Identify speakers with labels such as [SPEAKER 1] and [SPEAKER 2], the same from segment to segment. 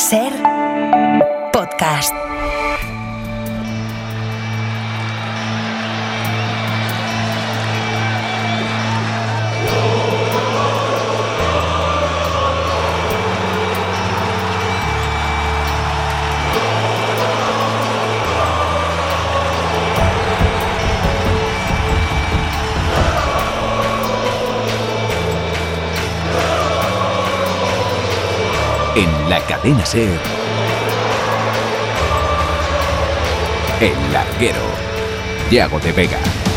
[SPEAKER 1] Ser podcast.
[SPEAKER 2] En la cadena SER, El Larguero, Yago de Vega.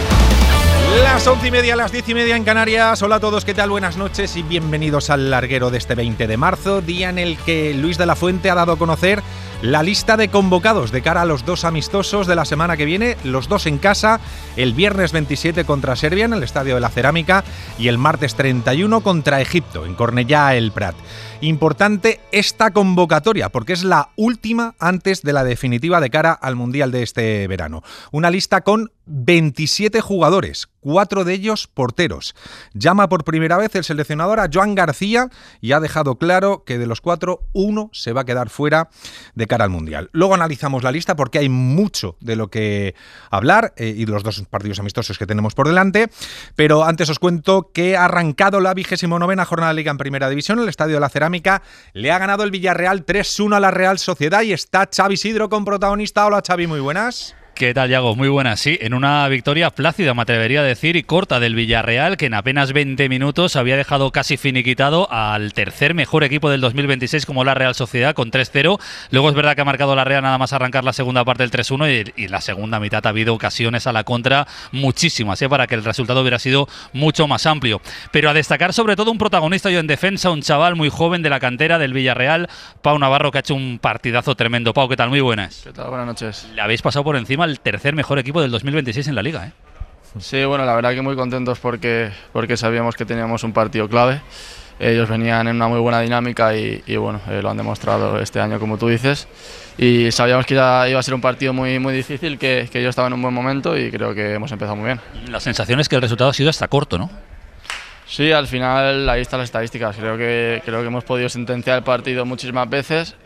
[SPEAKER 3] Las 11:30, las 10:30 en Canarias. Hola a todos, ¿qué tal? Buenas noches y bienvenidos al Larguero de este 20 de marzo, día en el que Luis de la Fuente ha dado a conocer la lista de convocados de cara a los dos amistosos de la semana que viene, los dos en casa, el viernes 27 contra Serbia en el Estadio de la Cerámica y el martes 31 contra Egipto en Cornellà el Prat. Importante esta convocatoria porque es la última antes de la definitiva de cara al Mundial de este verano. Una lista con 27 jugadores, 4 de ellos porteros. Llama por primera vez el seleccionador a Joan García y ha dejado claro que de los 4, uno se va a quedar fuera de cara al Mundial. Luego analizamos la lista porque hay mucho de lo que hablar y los dos partidos amistosos que tenemos por delante, pero antes os cuento que ha arrancado la 29ª jornada de Liga en Primera División. El Estadio de la Cerámica le ha ganado el Villarreal 3-1 a la Real Sociedad y está Xavi Sidro con protagonista. Hola Xavi, muy buenas.
[SPEAKER 4] ¿Qué tal, Yago? Muy buenas, sí. En una victoria plácida, me atrevería a decir, y corta del Villarreal, que en apenas 20 minutos había dejado casi finiquitado al tercer mejor equipo del 2026 como la Real Sociedad, con 3-0. Luego es verdad que ha marcado la Real nada más arrancar la segunda parte del 3-1 y la segunda mitad ha habido ocasiones a la contra muchísimas, para que el resultado hubiera sido mucho más amplio. Pero a destacar sobre todo un protagonista yo en defensa, un chaval muy joven de la cantera del Villarreal, Pau Navarro, que ha hecho un partidazo tremendo. Pau, ¿qué tal? Muy buenas.
[SPEAKER 5] ¿Qué tal? Buenas noches.
[SPEAKER 4] Le habéis pasado por encima el tercer mejor equipo del 2026 en la Liga, ¿eh?
[SPEAKER 5] Sí, bueno, la verdad que muy contentos porque sabíamos que teníamos un partido clave. Ellos venían en una muy buena dinámica y bueno, lo han demostrado este año, como tú dices. Y sabíamos que iba a ser un partido muy, muy difícil, que ellos estaban en un buen momento y creo que hemos empezado muy bien.
[SPEAKER 4] La sensación es que el resultado ha sido hasta corto, ¿no?
[SPEAKER 5] Sí, al final ahí están las estadísticas. Creo que hemos podido sentenciar el partido muchísimas veces.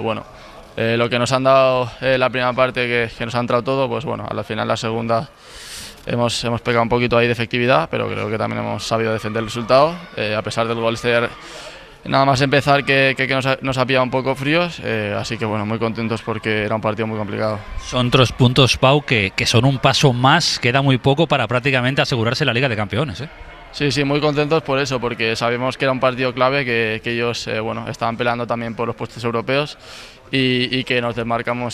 [SPEAKER 5] Lo que nos han dado la primera parte, que nos ha entrado todo, pues bueno, al final la segunda hemos pegado un poquito ahí de efectividad, pero creo que también hemos sabido defender el resultado, a pesar del gol nada más empezar que nos ha pillado un poco fríos, así que bueno, muy contentos porque era un partido muy complicado.
[SPEAKER 4] Son 3 puntos, Pau, que son un paso más, queda muy poco para prácticamente asegurarse la Liga de Campeones, ¿eh?
[SPEAKER 5] Sí, muy contentos por eso, porque sabemos que era un partido clave, que ellos estaban peleando también por los puestos europeos y que nos desmarcamos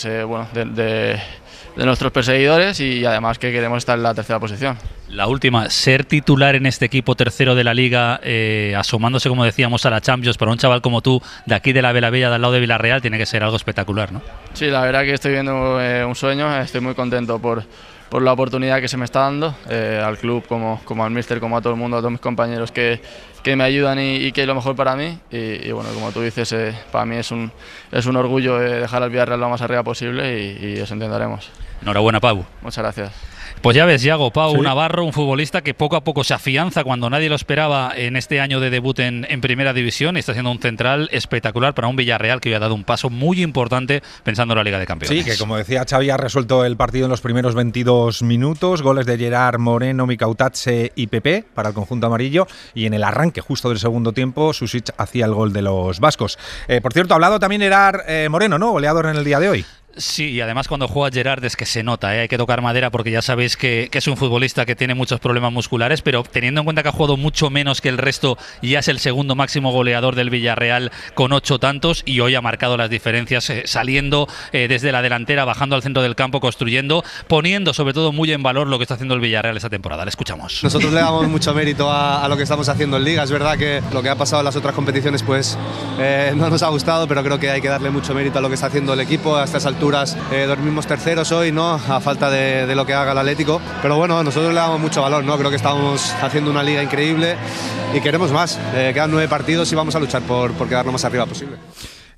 [SPEAKER 5] de nuestros perseguidores y además que queremos estar en la tercera posición.
[SPEAKER 4] La última, ser titular en este equipo tercero de la Liga, asomándose, como decíamos, a la Champions para un chaval como tú, de aquí de la Vela Bella, del lado de Villarreal, tiene que ser algo espectacular, ¿no? Sí,
[SPEAKER 5] la verdad que estoy viendo un sueño, estoy muy contento por la oportunidad que se me está dando al club, como al míster, como a todo el mundo, a todos mis compañeros que me ayudan y que es lo mejor para mí y bueno, como tú dices, para mí es un orgullo dejar al Villarreal lo más arriba posible y eso intentaremos.
[SPEAKER 4] Enhorabuena, Pau.
[SPEAKER 5] Muchas gracias.
[SPEAKER 4] Pues ya ves, Yago, Pau
[SPEAKER 3] sí.
[SPEAKER 4] Navarro, un futbolista que poco a poco se afianza cuando nadie lo esperaba en este año de debut en Primera División y está siendo un central espectacular para un Villarreal que hoy ha dado un paso muy importante pensando en la Liga de Campeones.
[SPEAKER 3] Sí, que como decía Xavi, ha resuelto el partido en los primeros 22 minutos, goles de Gerard Moreno, Mikautatse y Pepe para el conjunto amarillo y en el arranque justo del segundo tiempo Susic hacía el gol de los vascos. Por cierto, ha hablado también Gerard Moreno, ¿no? Goleador en el día de hoy.
[SPEAKER 4] Sí, y además cuando juega Gerard es que se nota, hay que tocar madera porque ya sabéis que es un futbolista que tiene muchos problemas musculares, pero teniendo en cuenta que ha jugado mucho menos que el resto, ya es el segundo máximo goleador del Villarreal con 8 tantos y hoy ha marcado las diferencias saliendo desde la delantera, bajando al centro del campo, construyendo, poniendo sobre todo muy en valor lo que está haciendo el Villarreal esta temporada. Le escuchamos.
[SPEAKER 6] Nosotros le damos mucho mérito a lo que estamos haciendo en Liga. Es verdad que lo que ha pasado en las otras competiciones pues no nos ha gustado, pero creo que hay que darle mucho mérito a lo que está haciendo el equipo a estas alturas. Dormimos terceros hoy, ¿no? A falta de lo que haga el Atlético, pero bueno, nosotros le damos mucho valor, ¿no? Creo que estamos haciendo una liga increíble y queremos más. Quedan 9 partidos y vamos a luchar por quedar lo más arriba posible.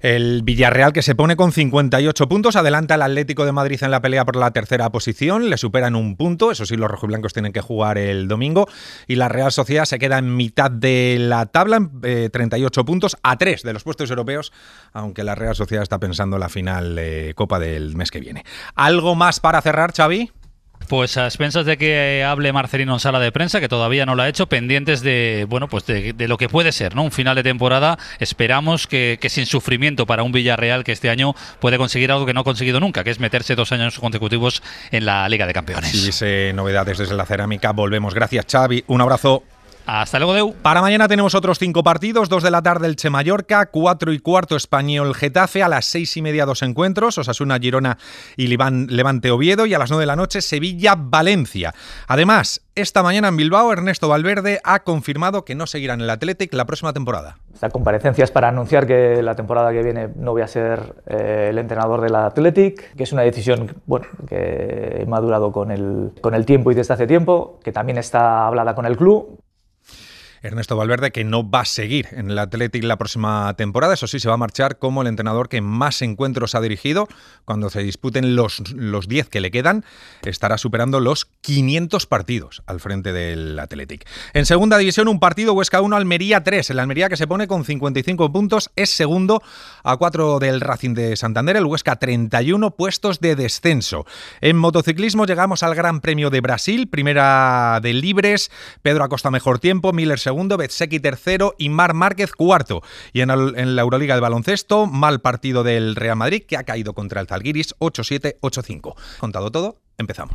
[SPEAKER 3] El Villarreal, que se pone con 58 puntos, adelanta al Atlético de Madrid en la pelea por la tercera posición, le superan un punto, eso sí, los rojiblancos tienen que jugar el domingo, y la Real Sociedad se queda en mitad de la tabla, 38 puntos, a 3 de los puestos europeos, aunque la Real Sociedad está pensando en la final Copa del mes que viene. ¿Algo más para cerrar, Xavi?
[SPEAKER 4] Pues a expensas de que hable Marcelino en sala de prensa, que todavía no lo ha hecho, pendientes de lo que puede ser, ¿no? Un final de temporada. Esperamos que sin sufrimiento para un Villarreal que este año puede conseguir algo que no ha conseguido nunca, que es meterse 2 años consecutivos en la Liga de Campeones.
[SPEAKER 3] Si hubiese novedades desde la cerámica, volvemos. Gracias, Xavi. Un abrazo.
[SPEAKER 4] Hasta luego, Deu.
[SPEAKER 3] Para mañana tenemos otros 5 partidos, 2 de la tarde Elche Mallorca, 4:15 Español Getafe, a las 6:30 2 encuentros, Osasuna Girona y Levante Oviedo, y a las 9 de la noche Sevilla Valencia. Además, esta mañana en Bilbao Ernesto Valverde ha confirmado que no seguirá en el Athletic la próxima temporada.
[SPEAKER 7] Esta comparecencia es para anunciar que la temporada que viene no voy a ser el entrenador del Athletic, que es una decisión que he madurado con el tiempo y desde hace tiempo, que también está hablada con el club.
[SPEAKER 3] Ernesto Valverde, que no va a seguir en el Athletic la próxima temporada, eso sí, se va a marchar como el entrenador que más encuentros ha dirigido. Cuando se disputen los 10 que le quedan, estará superando los 500 partidos al frente del Athletic. En segunda división, un partido, Huesca 1, Almería 3. El Almería, que se pone con 55 puntos, es segundo a 4 del Racing de Santander. El Huesca 31 puestos de descenso. En motociclismo llegamos al Gran Premio de Brasil, primera de libres, Pedro Acosta mejor tiempo, Miller segundo, Bezzecchi tercero y Marc Márquez cuarto. Y en la Euroliga de baloncesto, mal partido del Real Madrid, que ha caído contra el Zalgiris 8-7, 8-5. Contado todo, empezamos.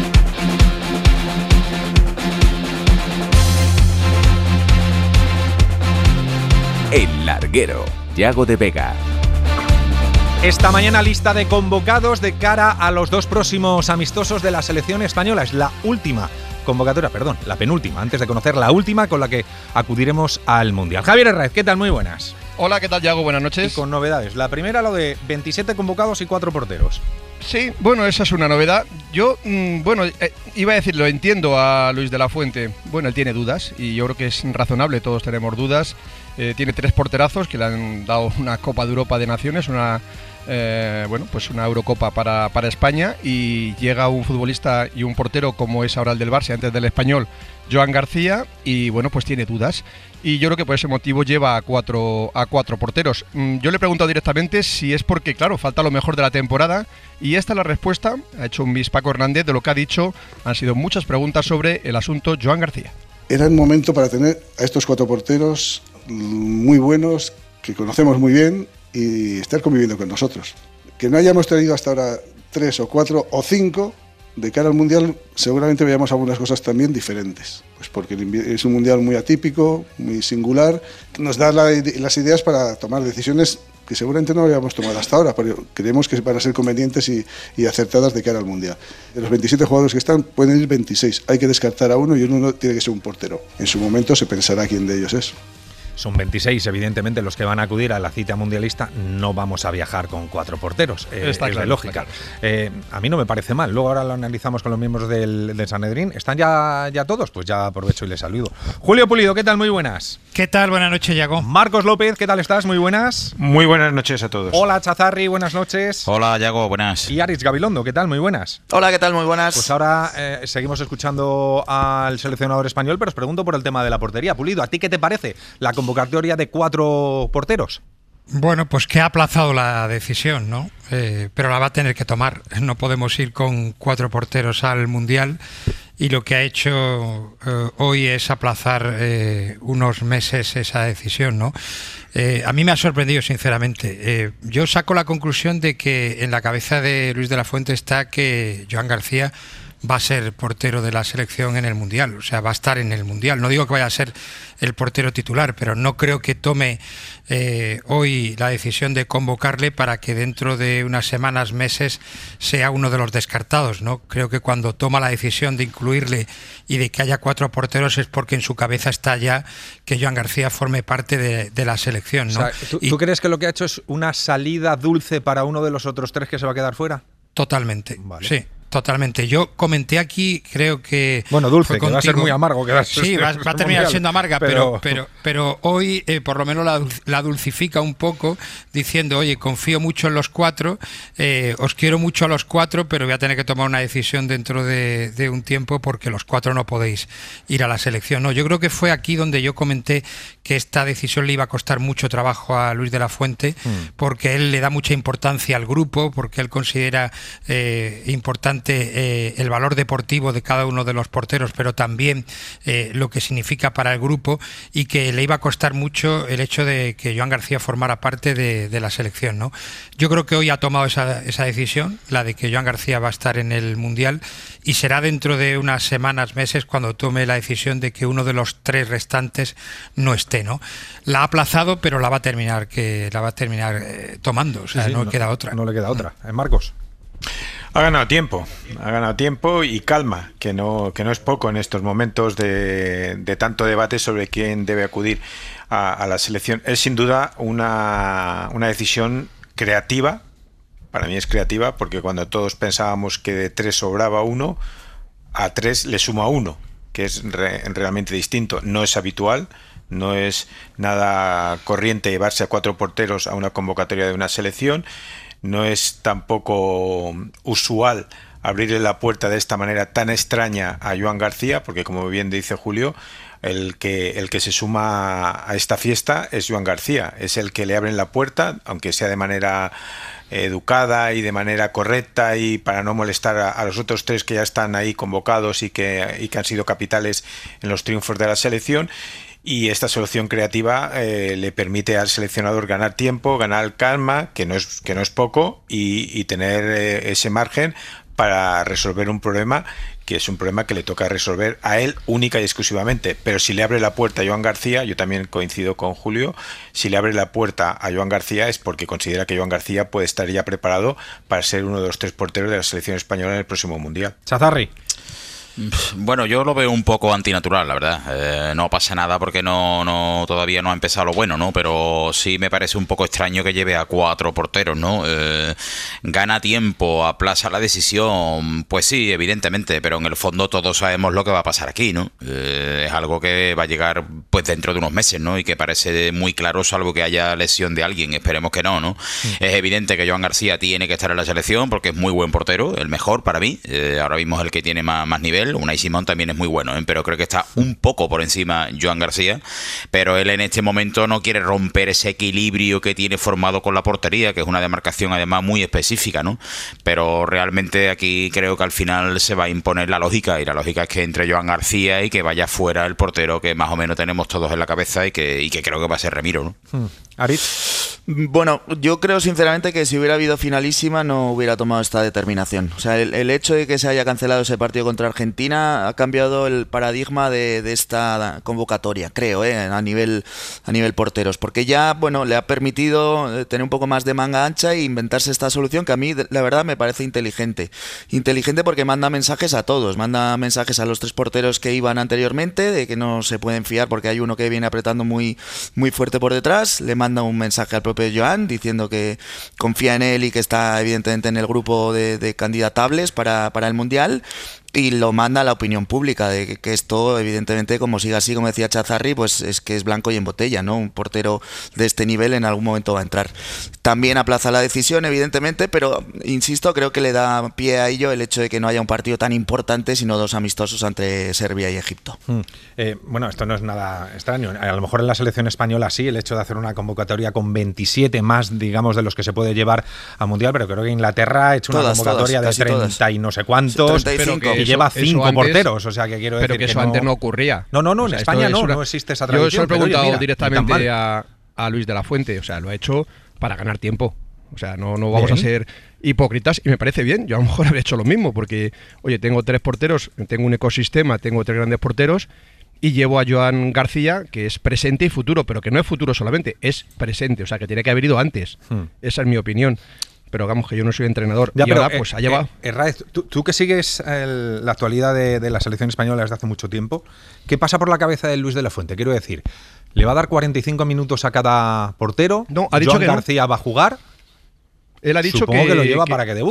[SPEAKER 2] El Larguero, Yago de Vega.
[SPEAKER 3] Esta mañana lista de convocados de cara a los 2 próximos amistosos de la selección española. Es la última convocatoria, la penúltima, antes de conocer la última con la que acudiremos al Mundial. Javier Herráez, ¿qué tal? Muy buenas.
[SPEAKER 8] Hola, ¿qué tal, Yago? Buenas noches.
[SPEAKER 3] Y con novedades. La primera, lo de 27 convocados y 4 porteros.
[SPEAKER 8] Sí, bueno, esa es una novedad. Yo, iba a decir, lo entiendo a Luis de la Fuente. Bueno, él tiene dudas y yo creo que es razonable, todos tenemos dudas. Tiene 3 porterazos que le han dado una Copa de Europa de Naciones, una Eurocopa para España, y llega un futbolista y un portero como es ahora el del Barça, antes del Español, Joan García, y bueno, pues tiene dudas. Y yo creo que por ese motivo lleva a cuatro porteros. Yo le he preguntado directamente si es porque, claro, falta lo mejor de la temporada, y esta es la respuesta. Ha hecho un bis Paco Hernández de lo que ha dicho. Han sido muchas preguntas sobre el asunto Joan García.
[SPEAKER 9] Era el momento para tener a estos 4 porteros muy buenos, que conocemos muy bien, y estar conviviendo con nosotros. Que no hayamos traído hasta ahora 3 o 4 o 5, de cara al Mundial seguramente veamos algunas cosas también diferentes, pues porque es un Mundial muy atípico, muy singular, nos da las ideas para tomar decisiones que seguramente no habíamos tomado hasta ahora, pero creemos que van a ser convenientes y acertadas de cara al Mundial. De los 27 jugadores que están, pueden ir 26, hay que descartar a uno y uno tiene que ser un portero. En su momento se pensará quién de ellos es.
[SPEAKER 3] Son 26, evidentemente, los que van a acudir a la cita mundialista. No vamos a viajar con 4 porteros. Está claro, de lógica. Está claro. A mí no me parece mal. Luego ahora lo analizamos con los miembros del Sanedrín. ¿Están ya todos? Pues ya aprovecho y les saludo. Julio Pulido, ¿qué tal? Muy buenas.
[SPEAKER 10] ¿Qué tal? Buenas noches, Yago.
[SPEAKER 3] Marcos López, ¿qué tal estás? Muy buenas.
[SPEAKER 11] Muy buenas noches a todos.
[SPEAKER 3] Hola, Chazarri, buenas noches.
[SPEAKER 11] Hola, Yago, buenas.
[SPEAKER 3] Y Aritz Gabilondo, ¿qué tal? Muy buenas.
[SPEAKER 12] Hola, ¿qué tal? Muy buenas.
[SPEAKER 3] Pues ahora seguimos escuchando al seleccionador español, pero os pregunto por el tema de la portería. Pulido, ¿a ti qué te parece la convocatoria de 4 porteros?
[SPEAKER 10] Bueno, pues que ha aplazado la decisión, ¿no? Pero la va a tener que tomar. No podemos ir con 4 porteros al Mundial, y lo que ha hecho hoy es aplazar unos meses esa decisión, ¿no? A mí me ha sorprendido, sinceramente. Yo saco la conclusión de que en la cabeza de Luis de la Fuente está que Joan García va a ser portero de la selección en el Mundial, o sea, va a estar en el Mundial. No digo que vaya a ser el portero titular, pero no creo que tome hoy la decisión de convocarle para que dentro de unas semanas, meses, sea uno de los descartados, ¿no? Creo que cuando toma la decisión de incluirle y de que haya 4 porteros es porque en su cabeza está ya que Joan García forme parte de la selección, ¿no?
[SPEAKER 3] O sea, ¿tú crees que lo que ha hecho es una salida dulce para uno de los otros 3 que se va a quedar fuera?
[SPEAKER 10] Totalmente,
[SPEAKER 3] vale.
[SPEAKER 10] Sí. totalmente. Yo comenté aquí, creo que...
[SPEAKER 3] Bueno, Dulce, que va a ser muy amargo.
[SPEAKER 10] Sí, va a terminar siendo amarga, pero hoy por lo menos la dulcifica un poco diciendo, oye, confío mucho en los 4, os quiero mucho a los 4, pero voy a tener que tomar una decisión dentro de un tiempo porque los 4 no podéis ir a la selección. No, yo creo que fue aquí donde yo comenté que esta decisión le iba a costar mucho trabajo a Luis de la Fuente, porque él le da mucha importancia al grupo, porque él considera importante el valor deportivo de cada uno de los porteros, pero también lo que significa para el grupo, y que le iba a costar mucho el hecho de que Joan García formara parte de la selección, ¿no? Yo creo que hoy ha tomado esa decisión, la de que Joan García va a estar en el Mundial, y será dentro de unas semanas, meses, cuando tome la decisión de que uno de los 3 restantes no esté, ¿no? La ha aplazado, pero la va a terminar tomando, o sea, no queda otra.
[SPEAKER 3] No le queda otra. Marcos.
[SPEAKER 11] Ha ganado tiempo y calma, que no es poco en estos momentos de tanto debate sobre quién debe acudir a la selección. Es sin duda una decisión creativa. Para mí es creativa porque cuando todos pensábamos que de 3 sobraba 1, a 3 le suma 1, que es realmente distinto. No es habitual, no es nada corriente llevarse a 4 porteros a una convocatoria de una selección. No es tampoco usual abrirle la puerta de esta manera tan extraña a Joan García, porque como bien dice Julio, el que se suma a esta fiesta es Joan García, es el que le abren la puerta, aunque sea de manera educada y de manera correcta y para no molestar a los otros 3 que ya están ahí convocados y que han sido capitales en los triunfos de la selección. Y esta solución creativa le permite al seleccionador ganar tiempo, ganar calma, que no es poco, y tener ese margen para resolver un problema que es un problema que le toca resolver a él única y exclusivamente. Pero si le abre la puerta a Joan García, yo también coincido con Julio, si le abre la puerta a Joan García es porque considera que Joan García puede estar ya preparado para ser uno de los 3 porteros de la selección española en el próximo Mundial.
[SPEAKER 3] Chazarri.
[SPEAKER 12] Bueno, yo lo veo un poco antinatural, la verdad. No pasa nada porque todavía no ha empezado lo bueno, ¿no? Pero sí me parece un poco extraño que lleve a 4 porteros, ¿no? Gana tiempo, aplaza la decisión, pues sí, evidentemente, pero en el fondo todos sabemos lo que va a pasar aquí, ¿no? Es algo que va a llegar pues dentro de unos meses, ¿no? Y que parece muy claro, salvo que haya lesión de alguien, esperemos que no, ¿no? Es evidente que Joan García tiene que estar en la selección porque es muy buen portero, el mejor para mí, ahora mismo es el que tiene más nivel. Unai Simón también es muy bueno, pero creo que está un poco por encima Joan García, pero él en este momento no quiere romper ese equilibrio que tiene formado con la portería, que es una demarcación además muy específica, ¿no? Pero realmente aquí creo que al final se va a imponer la lógica, y la lógica es que entre Joan García y que vaya fuera el portero que más o menos tenemos todos en la cabeza y que creo que va a ser Remiro, ¿no?
[SPEAKER 3] Aritz.
[SPEAKER 13] Bueno, yo creo sinceramente que si hubiera habido finalísima no hubiera tomado esta determinación. O sea, el hecho de que se haya cancelado ese partido contra Argentina ha cambiado el paradigma de esta convocatoria, creo, a nivel porteros, porque ya, bueno, le ha permitido tener un poco más de manga ancha e inventarse esta solución que a mí, la verdad, me parece inteligente. Inteligente porque manda mensajes a todos, manda mensajes a los 3 porteros que iban anteriormente, de que no se pueden fiar porque hay uno que viene apretando muy, muy fuerte por detrás, le manda un mensaje al propio Joan diciendo que confía en él y que está evidentemente en el grupo de candidatables para el Mundial, y lo manda a la opinión pública de que esto, evidentemente, como siga así, como decía Chazarri, pues es que es blanco y en botella, ¿no? Un portero de este nivel en algún momento va a entrar. También aplaza la decisión, evidentemente, pero insisto, creo que le da pie a ello el hecho de que no haya un partido tan importante, sino 2 amistosos entre Serbia y Egipto.
[SPEAKER 3] Bueno, esto no es nada extraño. A lo mejor en la selección española sí, el hecho de hacer una convocatoria con 27 más, digamos, de los que se puede llevar al Mundial, pero creo que Inglaterra ha hecho una convocatoria de 30 y no sé cuántos,
[SPEAKER 13] 35.
[SPEAKER 3] Y lleva 5 porteros, o sea que quiero decir
[SPEAKER 8] pero que eso antes no ocurría.
[SPEAKER 3] No, en España no existe esa tradición.
[SPEAKER 8] Yo se lo he preguntado directamente a Luis de la Fuente, o sea, lo ha hecho para ganar tiempo. O sea, no vamos a ser hipócritas, y me parece bien. Yo a lo mejor habría hecho lo mismo, porque, oye, tengo 3 porteros, tengo un ecosistema, tengo 3 grandes porteros, y llevo a Joan García, que es presente y futuro, pero que no es futuro solamente, es presente, o sea, que tiene que haber ido antes. Esa es mi opinión. Pero digamos que yo no soy entrenador.
[SPEAKER 3] Ya,
[SPEAKER 8] y
[SPEAKER 3] pero,
[SPEAKER 8] ahora pues ha llevado...
[SPEAKER 3] Raez, tú que sigues la actualidad de la selección española desde hace mucho tiempo, ¿qué pasa por la cabeza de Luis de la Fuente? Quiero decir, ¿le va a dar 45 minutos a cada portero?
[SPEAKER 8] No, ha dicho
[SPEAKER 3] Joan
[SPEAKER 8] que
[SPEAKER 3] García va a jugar.
[SPEAKER 8] Él ha dicho
[SPEAKER 3] Supongo que lo lleva para que debute.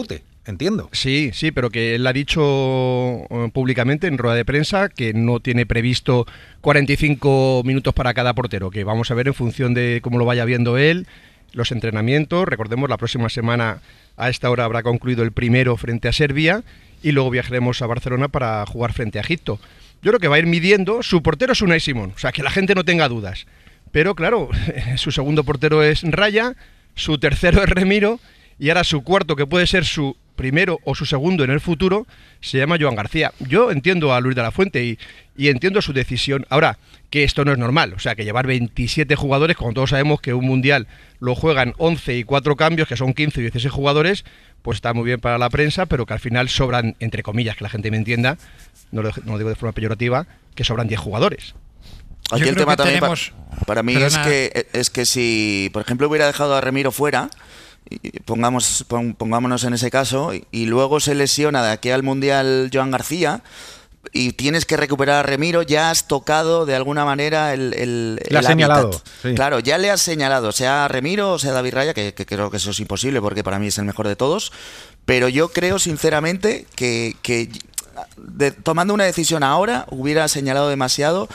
[SPEAKER 3] entiendo.
[SPEAKER 8] Sí, pero que él ha dicho públicamente en rueda de prensa que no tiene previsto 45 minutos para cada portero, que vamos a ver en función de cómo lo vaya viendo él, los entrenamientos. Recordemos, la próxima semana a esta hora habrá concluido el primero frente a Serbia y luego viajaremos a Barcelona para jugar frente a Egipto. Yo creo que va a ir midiendo. Su portero es Unai Simón, o sea, que la gente no tenga dudas. Pero claro, su segundo portero es Raya, su tercero es Remiro y ahora su cuarto, que puede ser su primero o su segundo en el futuro, se llama Joan García. Yo entiendo a Luis de la Fuente y entiendo su decisión. Ahora, que esto no es normal, o sea, que llevar 27 jugadores, como todos sabemos que un mundial lo juegan 11 y 4 cambios, que son 15 y 16 jugadores, pues está muy bien para la prensa, pero que al final sobran, entre comillas, que la gente me entienda, no lo digo de forma peyorativa, que sobran 10 jugadores.
[SPEAKER 13] Aquí el tema también para mí es que si, por ejemplo, hubiera dejado a Remiro fuera, pongámonos en ese caso, y luego se lesiona de aquí al Mundial Joan García, y tienes que recuperar a Remiro, ya has tocado de alguna manera el
[SPEAKER 3] le has señalado.
[SPEAKER 13] Sí. Claro, ya le has señalado, sea Remiro o sea David Raya, que creo que eso es imposible porque para mí es el mejor de todos, pero yo creo sinceramente que tomando una decisión ahora hubiera señalado demasiado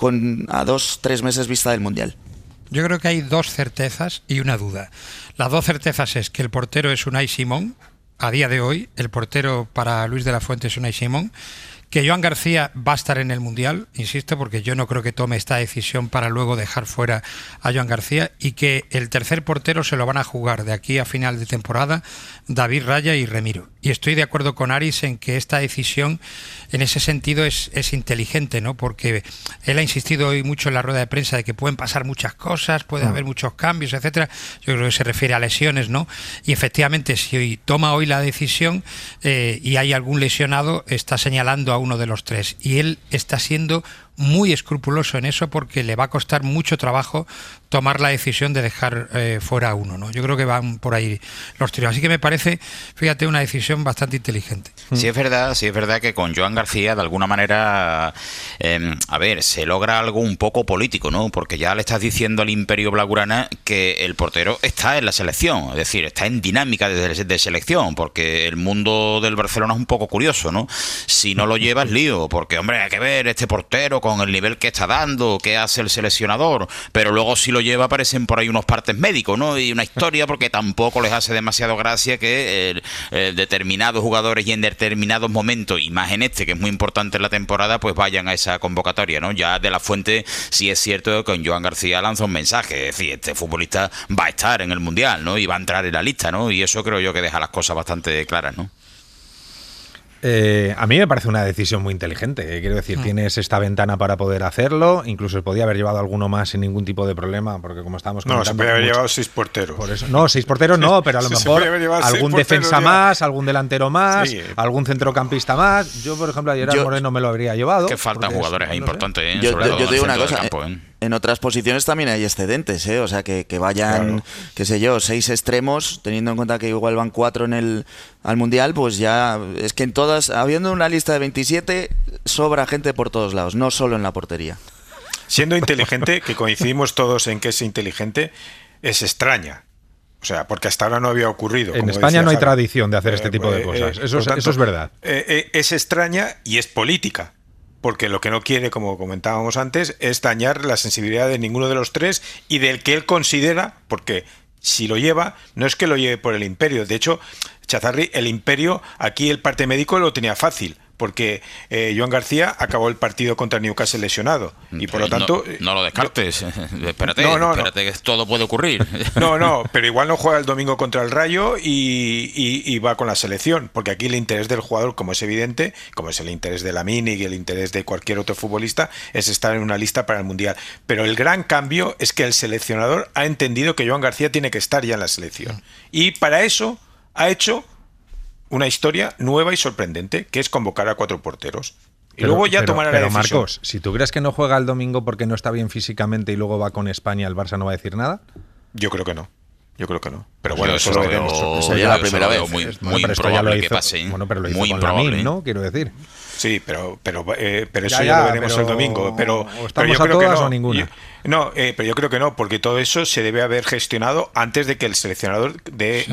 [SPEAKER 13] a 2-3 meses vista del Mundial.
[SPEAKER 10] Yo creo que hay dos certezas y una duda. Las dos certezas es que el portero es Unai Simón. A día de hoy, el portero para Luis de la Fuente es Unai Simón. Que Joan García va a estar en el Mundial, insisto, porque yo no creo que tome esta decisión para luego dejar fuera a Joan García, y que el tercer portero se lo van a jugar de aquí a final de temporada David Raya y Remiro. Y estoy de acuerdo con Aris en que esta decisión en ese sentido es inteligente, ¿no? Porque él ha insistido hoy mucho en la rueda de prensa de que pueden pasar muchas cosas, puede haber muchos cambios, etcétera. Yo creo que se refiere a lesiones, ¿no? Y efectivamente, si hoy toma hoy la decisión y hay algún lesionado, está señalando a uno de los tres, y él está siendo muy escrupuloso en eso porque le va a costar mucho trabajo tomar la decisión de dejar fuera a uno, ¿no? Yo creo que van por ahí los tiros. Así que me parece, fíjate, una decisión bastante inteligente.
[SPEAKER 12] Sí es verdad que con Joan García de alguna manera, a ver, se logra algo un poco político, ¿no? Porque ya le estás diciendo al Imperio Blaugrana que el portero está en la selección, es decir, está en dinámica de selección, porque el mundo del Barcelona es un poco curioso, ¿no? Si no lo llevas, lío, porque, hombre, hay que ver este portero con el nivel que está dando, qué hace el seleccionador, pero luego si lo lleva aparecen por ahí unos partes médicos, ¿no? Y una historia, porque tampoco les hace demasiado gracia que determinados jugadores y en determinados momentos, y más en este que es muy importante en la temporada, pues vayan a esa convocatoria, ¿no? Ya de la Fuente sí es cierto que con Joan García lanza un mensaje, es decir, este futbolista va a estar en el Mundial, ¿no? Y va a entrar en la lista, ¿no? Y eso creo yo que deja las cosas bastante claras, ¿no?
[SPEAKER 3] A mí me parece una decisión muy inteligente. Quiero decir, tienes esta ventana para poder hacerlo. Incluso se podía haber llevado alguno más sin ningún tipo de problema, porque como estábamos comentando...
[SPEAKER 11] No, se podía haber llevado 6 porteros.
[SPEAKER 3] Por eso, no, 6 porteros no, pero a lo mejor algún defensa más, algún delantero más, algún centrocampista más. Yo, por ejemplo, a Gerard Moreno me lo habría llevado.
[SPEAKER 12] Que faltan jugadores importantes, ¿eh?
[SPEAKER 13] Yo te digo una cosa, en otras posiciones también hay excedentes, ¿eh? O sea, que vayan, qué sé yo, 6 extremos, teniendo en cuenta que igual van 4 al Mundial, pues ya es que en todas, habiendo una lista de 27, sobra gente por todos lados, no solo en la portería.
[SPEAKER 11] Siendo inteligente, que coincidimos todos en que es inteligente, es extraña. O sea, porque hasta ahora no había ocurrido.
[SPEAKER 3] En España no hay tradición de hacer este tipo de cosas. Eso es verdad.
[SPEAKER 11] Es extraña y es política. Porque lo que no quiere, como comentábamos antes, es dañar la sensibilidad de ninguno de los tres y del que él considera, porque si lo lleva, no es que lo lleve por el Imperio. De hecho, Chazarri, el Imperio, aquí el parte médico lo tenía fácil, porque Joan García acabó el partido contra Newcastle lesionado y por lo tanto...
[SPEAKER 12] No lo descartes, espérate que todo puede ocurrir.
[SPEAKER 11] No, pero igual no juega el domingo contra el Rayo y va con la selección, porque aquí el interés del jugador, como es evidente, como es el interés de Lamine y el interés de cualquier otro futbolista, es estar en una lista para el Mundial. Pero el gran cambio es que el seleccionador ha entendido que Joan García tiene que estar ya en la selección. Y para eso ha hecho una historia nueva y sorprendente, que es convocar a 4 porteros. Y luego ya tomará la decisión.
[SPEAKER 3] Pero Marcos, si tú crees que no juega el domingo porque no está bien físicamente y luego va con España, ¿el Barça no va a decir nada?
[SPEAKER 11] Yo creo que no. Yo creo que no. Pero bueno, eso lo veremos.
[SPEAKER 13] Eso ya la primera vez.
[SPEAKER 12] Muy improbable que pase.
[SPEAKER 3] Bueno, pero lo hizo
[SPEAKER 12] muy
[SPEAKER 3] con
[SPEAKER 12] improbable,
[SPEAKER 3] Lamine, ¿no? Quiero decir.
[SPEAKER 11] Sí, pero eso ya lo veremos el domingo. Pero
[SPEAKER 3] estamos
[SPEAKER 11] yo
[SPEAKER 3] a
[SPEAKER 11] creo
[SPEAKER 3] todas
[SPEAKER 11] que no.
[SPEAKER 3] o ninguna.
[SPEAKER 11] Pero yo creo que no, porque todo eso se debe haber gestionado antes de que el seleccionador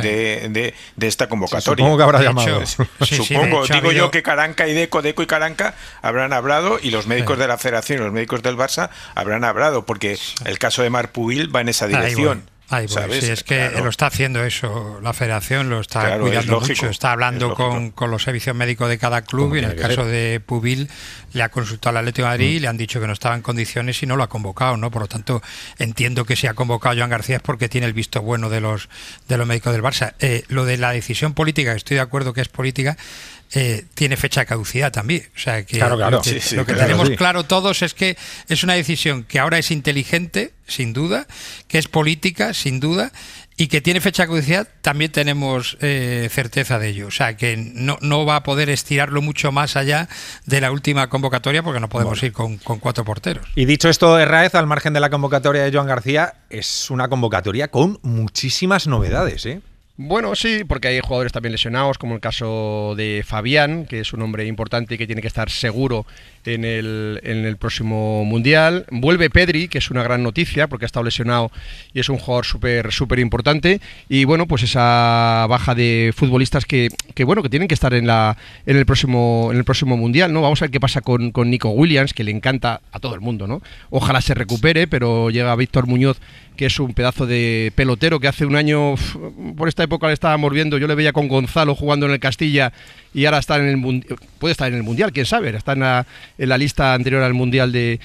[SPEAKER 11] de esta convocatoria.
[SPEAKER 3] Supongo que habrá llamado.
[SPEAKER 11] Supongo, digo yo que Caranca y Deco y Caranca habrán hablado, y los médicos de la Federación y los médicos del Barça habrán hablado, porque el caso de Marc Pubil va en esa dirección.
[SPEAKER 10] ¿Sabes? Sí, es que lo está haciendo eso, la Federación lo está cuidando mucho, está hablando con los servicios médicos de cada club, y en el caso de Pubil le ha consultado al Atlético de Madrid y le han dicho que no estaba en condiciones y no lo ha convocado, ¿no? Por lo tanto, entiendo que si ha convocado a Joan García es porque tiene el visto bueno de los médicos del Barça. Lo de la decisión política, estoy de acuerdo que es política, tiene fecha de caducidad también. O sea, que lo que tenemos claro todos es que es una decisión que ahora es inteligente, sin duda, que es política, sin duda, y que tiene fecha de caducidad, también tenemos certeza de ello. O sea, que no va a poder estirarlo mucho más allá de la última convocatoria, porque no podemos ir con 4 porteros.
[SPEAKER 3] Y dicho esto, Herráez, al margen de la convocatoria de Joan García, es una convocatoria con muchísimas novedades, ¿eh?
[SPEAKER 8] Bueno, sí, porque hay jugadores también lesionados, como el caso de Fabián, que es un hombre importante y que tiene que estar seguro en el próximo Mundial. Vuelve Pedri, que es una gran noticia, porque ha estado lesionado y es un jugador súper importante. Y bueno, pues esa baja de futbolistas que tienen que estar en el próximo Mundial, ¿no? Vamos a ver qué pasa con Nico Williams, que le encanta a todo el mundo, ¿no? Ojalá se recupere, pero llega Víctor Muñoz, que es un pedazo de pelotero que hace un año, por esta época le estábamos viendo, yo le veía con Gonzalo jugando en el Castilla, y ahora está puede estar en el Mundial, quién sabe, está en la lista anterior al Mundial de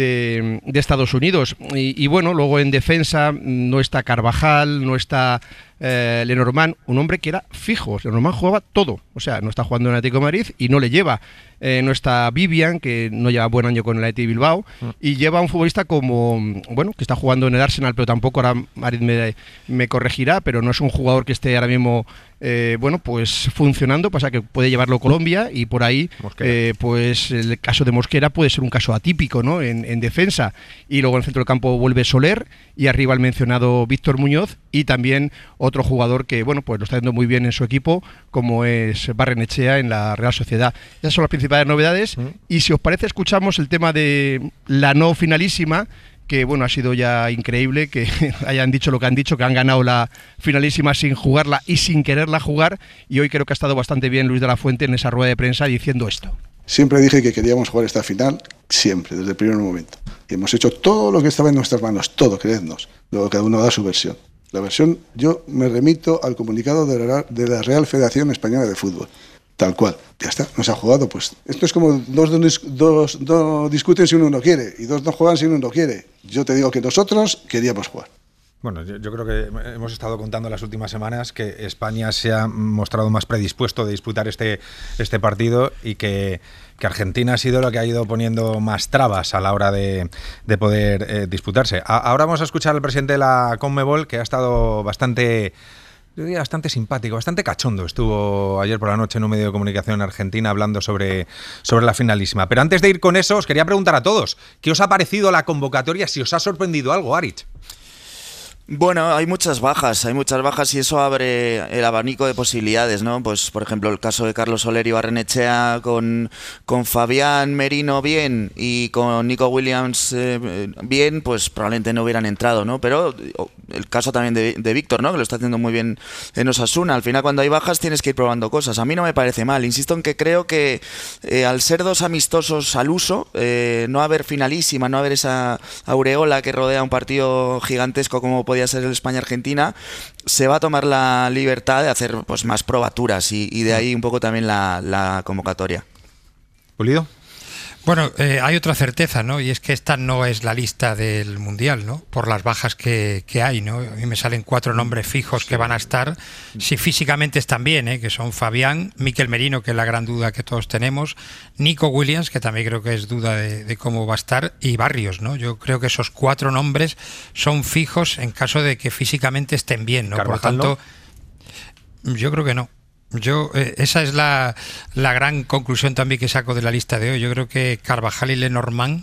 [SPEAKER 8] Estados Unidos. Y bueno, luego en defensa no está Carvajal, no está Lenormand, un hombre que era fijo. Lenormand jugaba todo, o sea, no está jugando en el Atlético de Madrid y no le lleva. No está Vivian, que no lleva buen año con el Athletic Bilbao, y lleva un futbolista como, bueno, que está jugando en el Arsenal, pero tampoco, ahora Marit me corregirá, pero no es un jugador que esté ahora mismo pues funcionando. Pasa que puede llevarlo Colombia, y por ahí pues el caso de Mosquera puede ser un caso atípico, ¿no? En defensa. Y luego en el centro del campo vuelve Soler, y arriba el mencionado Víctor Muñoz, y también otro jugador que, bueno, pues lo está haciendo muy bien en su equipo, como es Barrenechea en la Real Sociedad. Esas son las principales novedades. Y si os parece, escuchamos el tema de la no finalísima, que bueno, ha sido ya increíble que hayan dicho lo que han dicho, que han ganado la finalísima sin jugarla y sin quererla jugar, y hoy creo que ha estado bastante bien Luis de la Fuente en esa rueda de prensa diciendo esto.
[SPEAKER 9] Siempre dije que queríamos jugar esta final, siempre, desde el primer momento. Y hemos hecho todo lo que estaba en nuestras manos, todo, creednos. Luego cada uno da su versión. La versión, yo me remito al comunicado de la Real Federación Española de Fútbol. Tal cual, ya está, no se ha jugado. Pues esto es como dos discuten si uno no quiere, y dos no juegan si uno no quiere. Yo te digo que nosotros queríamos jugar.
[SPEAKER 3] Bueno, yo creo que hemos estado contando en las últimas semanas que España se ha mostrado más predispuesto de disputar este partido, y que Argentina ha sido lo que ha ido poniendo más trabas a la hora de poder disputarse. Ahora vamos a escuchar al presidente de la CONMEBOL, que ha estado bastante simpático, bastante cachondo. Estuvo ayer por la noche en un medio de comunicación en Argentina hablando sobre la finalísima. Pero antes de ir con eso, os quería preguntar a todos, ¿qué os ha parecido la convocatoria? Si os ha sorprendido algo, Aritz.
[SPEAKER 13] Bueno, hay muchas bajas y eso abre el abanico de posibilidades, ¿no? Pues, por ejemplo, el caso de Carlos Soler y Barrenechea con Fabián Merino bien y con Nico Williams bien, pues probablemente no hubieran entrado, ¿no? Pero el caso también de Víctor, ¿no? Que lo está haciendo muy bien en Osasuna. Al final, cuando hay bajas, tienes que ir probando cosas. A mí no me parece mal. Insisto en que creo que al ser dos amistosos al uso, no haber finalísima, no haber esa aureola que rodea un partido gigantesco como podía ser el España-Argentina, se va a tomar la libertad de hacer pues más probaturas, y de ahí un poco también la convocatoria.
[SPEAKER 3] ¿Pulido?
[SPEAKER 10] Bueno, hay otra certeza, ¿no? Y es que esta no es la lista del Mundial, ¿no? Por las bajas que hay, ¿no? A mí me salen 4 nombres fijos que van a estar, si físicamente están bien, que son Fabián, Mikel Merino, que es la gran duda que todos tenemos, Nico Williams, que también creo que es duda de cómo va a estar, y Barrios, ¿no? Yo creo que esos 4 nombres son fijos en caso de que físicamente estén bien, ¿no? Por lo tanto, yo creo que no. Esa es la gran conclusión también que saco de la lista de hoy. Yo creo que Carvajal y Lenormand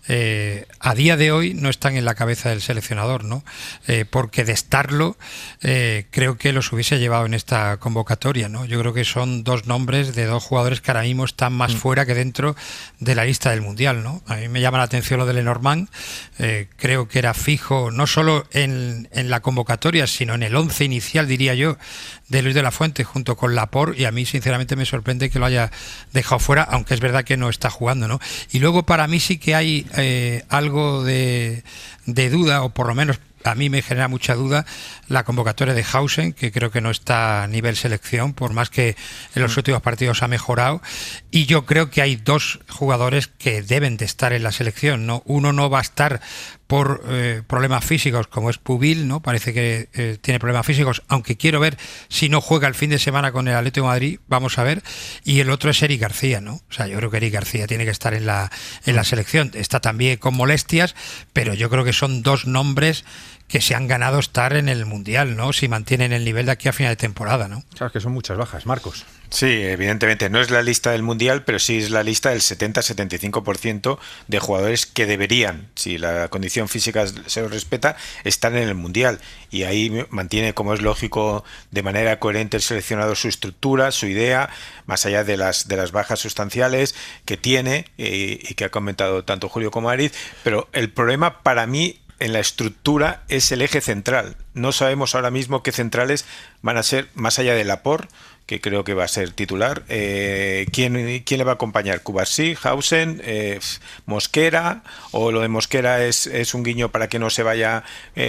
[SPEAKER 10] a día de hoy no están en la cabeza del seleccionador, ¿no? Porque de estarlo creo que los hubiese llevado en esta convocatoria, ¿no? Yo creo que son dos nombres de dos jugadores que ahora mismo están más fuera que dentro de la lista del Mundial, ¿no? A mí me llama la atención lo de Lenormand. Creo que era fijo no solo en la convocatoria, sino en el 11 inicial, diría yo, de Luis de la Fuente junto con Laporte, y a mí sinceramente me sorprende que lo haya dejado fuera, aunque es verdad que no está jugando, ¿no? Y luego para mí sí que hay algo de duda, o por lo menos a mí me genera mucha duda la convocatoria de Hausen, que creo que no está a nivel selección, por más que en los últimos partidos ha mejorado, y yo creo que hay dos jugadores que deben de estar en la selección, ¿no? Uno no va a estar por problemas físicos, como es Pubil, ¿no? Parece que tiene problemas físicos, aunque quiero ver si no juega el fin de semana con el Atlético de Madrid, vamos a ver. Y el otro es Eric García, ¿no? O sea, yo creo que Eric García tiene que estar en la selección. Está también con molestias, pero yo creo que son dos nombres que se han ganado estar en el Mundial, ¿no? Si mantienen el nivel de aquí a final de temporada, ¿no?
[SPEAKER 3] Sabes que son muchas bajas, Marcos.
[SPEAKER 11] Sí, evidentemente no es la lista del Mundial, pero sí es la lista del 70-75% de jugadores que deberían, si la condición física se respeta, estar en el Mundial. Y ahí mantiene, como es lógico, de manera coherente el seleccionador su estructura, su idea, más allá de las bajas sustanciales que tiene y que ha comentado tanto Julio como Ariz. Pero el problema para mí en la estructura es el eje central. No sabemos ahora mismo qué centrales van a ser, más allá de Laporte, que creo que va a ser titular. ¿Quién le va a acompañar? ¿Cubarsí, Hausen, Mosquera? ¿O lo de Mosquera es un guiño para que no se vaya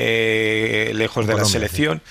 [SPEAKER 11] lejos de la selección?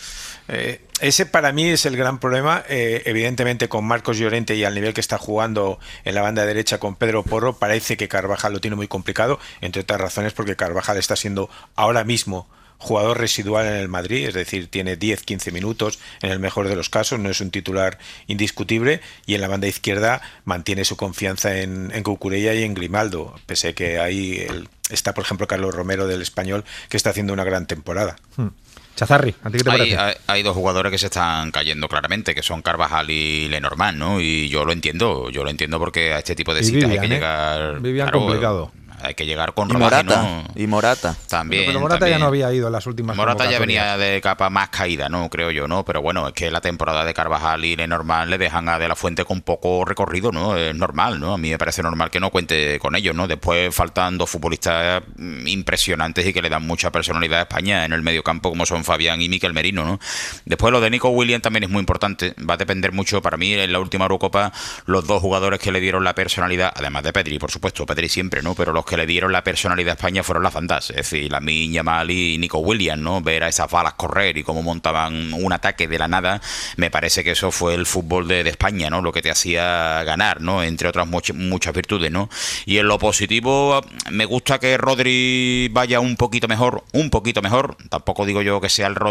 [SPEAKER 11] Ese para mí es el gran problema. Evidentemente con Marcos Llorente y al nivel que está jugando en la banda derecha con Pedro Porro, parece que Carvajal lo tiene muy complicado, entre otras razones porque Carvajal está siendo ahora mismo jugador residual en el Madrid, es decir, tiene 10-15 minutos en el mejor de los casos, no es un titular indiscutible, y en la banda izquierda mantiene su confianza en Cucurella y en Grimaldo, pese a que ahí está, por ejemplo, Carlos Romero del Español, que está haciendo una gran temporada.
[SPEAKER 3] Chazarri, ¿a ti qué te parece?
[SPEAKER 12] Hay dos jugadores que se están cayendo claramente, que son Carvajal y Lenormand, ¿no? Y yo lo entiendo porque a este tipo de citas hay que llegar...
[SPEAKER 3] Vivian, claro, complicado.
[SPEAKER 12] Hay que llegar con rodaje, ¿no?
[SPEAKER 13] Y Morata.
[SPEAKER 12] También.
[SPEAKER 3] Pero Morata
[SPEAKER 12] también.
[SPEAKER 3] ya no había ido en las últimas
[SPEAKER 12] Morata ya venía de capa más caída, ¿no? Creo yo, ¿no? Pero bueno, es que la temporada de Carvajal y Lenormand le dejan a De la Fuente con poco recorrido, ¿no? Es normal, ¿no? A mí me parece normal que no cuente con ellos, ¿no? Después faltan dos futbolistas impresionantes y que le dan mucha personalidad a España en el mediocampo, como son Fabián y Mikel Merino, ¿no? Después lo de Nico Williams también es muy importante. Va a depender mucho, para mí, en la última Eurocopa, los dos jugadores que le dieron la personalidad, además de Pedri, por supuesto, Pedri siempre, ¿no? Pero los que le dieron la personalidad de España fueron las bandas, es decir, Lamine Yamal y Nico Williams, ¿no? Ver a esas balas correr y cómo montaban un ataque de la nada, me parece que eso fue el fútbol de España, ¿no? Lo que te hacía ganar, ¿no? Entre otras muchas virtudes, ¿no? Y en lo positivo, me gusta que Rodri vaya un poquito mejor, tampoco digo yo que sea el